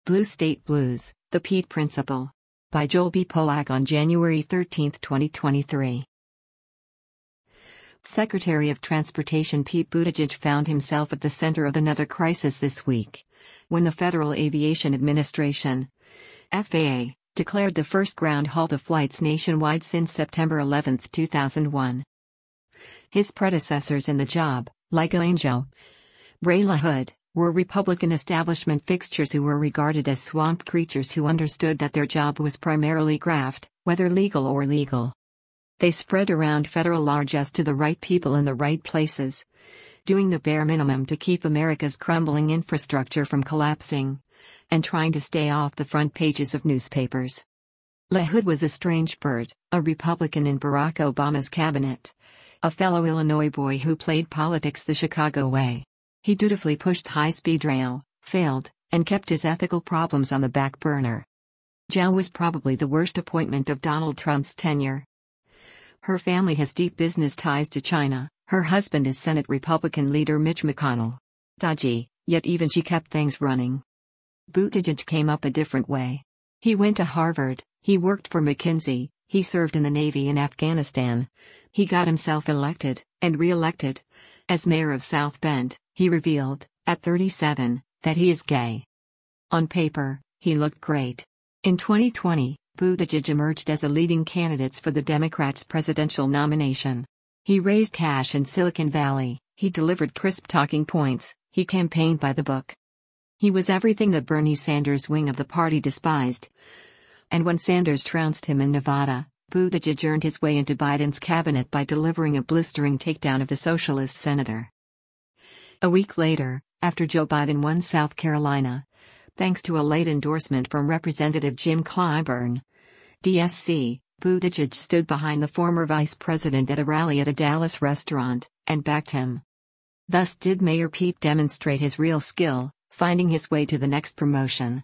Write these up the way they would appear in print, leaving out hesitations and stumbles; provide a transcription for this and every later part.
Blue State Blues, The Pete Principle. By Joel B. Polak on January 13, 2023. Secretary of Transportation Pete Buttigieg found himself at the center of another crisis this week, when the Federal Aviation Administration, FAA, declared the first ground halt of flights nationwide since September 11, 2001. His predecessors in the job, like Elaine Chao, Ray LaHood, were Republican establishment fixtures who were regarded as swamp creatures who understood that their job was primarily graft, whether legal or legal. They spread around federal largesse to the right people in the right places, doing the bare minimum to keep America's crumbling infrastructure from collapsing, and trying to stay off the front pages of newspapers. LaHood was a strange bird, a Republican in Barack Obama's cabinet, a fellow Illinois boy who played politics the Chicago way. He dutifully pushed high-speed rail, failed, and kept his ethical problems on the back burner. Chao was probably the worst appointment of Donald Trump's tenure. Her family has deep business ties to China. Her husband is Senate Republican leader Mitch McConnell. Dodgy, yet even she kept things running. Buttigieg came up a different way. He went to Harvard, he worked for McKinsey, he served in the Navy in Afghanistan. He got himself elected, and re-elected. As mayor of South Bend, he revealed, at 37, that he is gay. On paper, he looked great. In 2020, Buttigieg emerged as a leading candidate for the Democrats' presidential nomination. He raised cash in Silicon Valley, he delivered crisp talking points, he campaigned by the book. He was everything the Bernie Sanders wing of the party despised. And when Sanders trounced him in Nevada, Buttigieg earned his way into Biden's cabinet by delivering a blistering takedown of the socialist senator. A week later, after Joe Biden won South Carolina, thanks to a late endorsement from Representative Jim Clyburn, DSC, Buttigieg stood behind the former vice president at a rally at a Dallas restaurant, and backed him. Thus did Mayor Pete demonstrate his real skill, finding his way to the next promotion.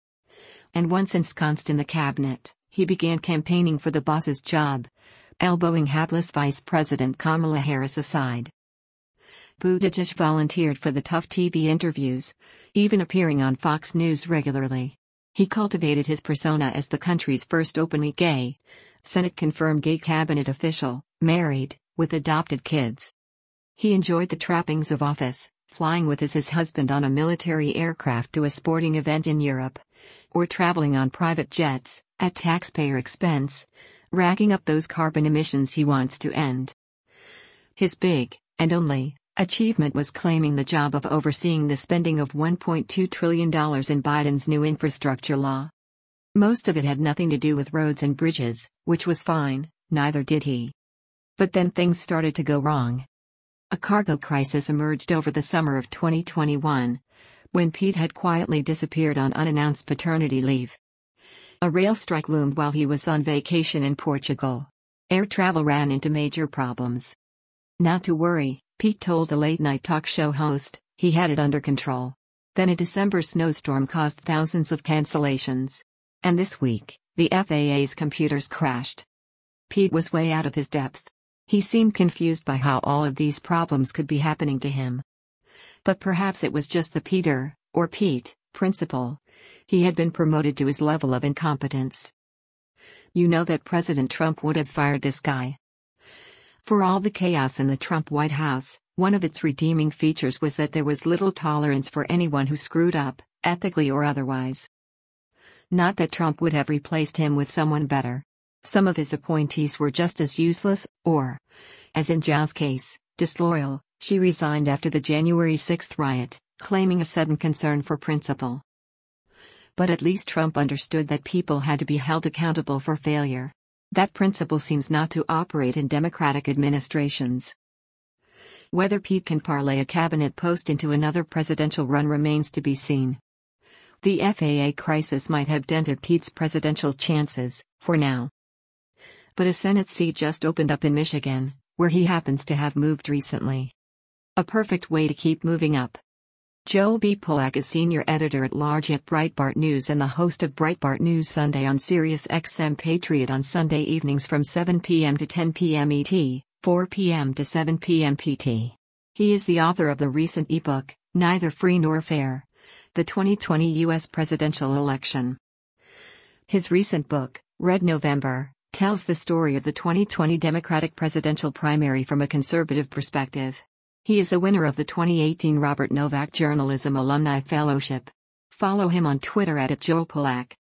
And once ensconced in the cabinet, he began campaigning for the boss's job, elbowing hapless Vice President Kamala Harris aside. Buttigieg volunteered for the tough TV interviews, even appearing on Fox News regularly. He cultivated his persona as the country's first openly gay, Senate-confirmed gay cabinet official, married, with adopted kids. He enjoyed the trappings of office, flying with his husband on a military aircraft to a sporting event in Europe, or traveling on private jets, at taxpayer expense, racking up those carbon emissions he wants to end. His big, and only, achievement was claiming the job of overseeing the spending of $1.2 trillion in Biden's new infrastructure law. Most of it had nothing to do with roads and bridges, which was fine, neither did he. But then things started to go wrong. A cargo crisis emerged over the summer of 2021, when Pete had quietly disappeared on unannounced paternity leave. A rail strike loomed while he was on vacation in Portugal. Air travel ran into major problems. Not to worry, Pete told a late-night talk show host, he had it under control. Then a December snowstorm caused thousands of cancellations. And this week, the FAA's computers crashed. Pete was way out of his depth. He seemed confused by how all of these problems could be happening to him. But perhaps it was just the Peter, or Pete, principle. He had been promoted to his level of incompetence. You know that President Trump would have fired this guy. For all the chaos in the Trump White House, one of its redeeming features was that there was little tolerance for anyone who screwed up, ethically or otherwise. Not that Trump would have replaced him with someone better. Some of his appointees were just as useless, or, as in Chao's case, disloyal. She resigned after the January 6 riot, claiming a sudden concern for principle. But at least Trump understood that people had to be held accountable for failure. That principle seems not to operate in Democratic administrations. Whether Pete can parlay a cabinet post into another presidential run remains to be seen. The FAA crisis might have dented Pete's presidential chances, for now. But a Senate seat just opened up in Michigan, where he happens to have moved recently. A perfect way to keep moving up. Joel B. Polak is senior editor-at-large at Breitbart News and the host of Breitbart News Sunday on Sirius XM Patriot on Sunday evenings from 7 p.m. to 10 p.m. ET, 4 p.m. to 7 p.m. PT. He is the author of the recent ebook, Neither Free Nor Fair: The 2020 U.S. presidential election. His recent book, Red November, tells the story of the 2020 Democratic presidential primary from a conservative perspective. He is a winner of the 2018 Robert Novak Journalism Alumni Fellowship. Follow him on Twitter @JoelPolak.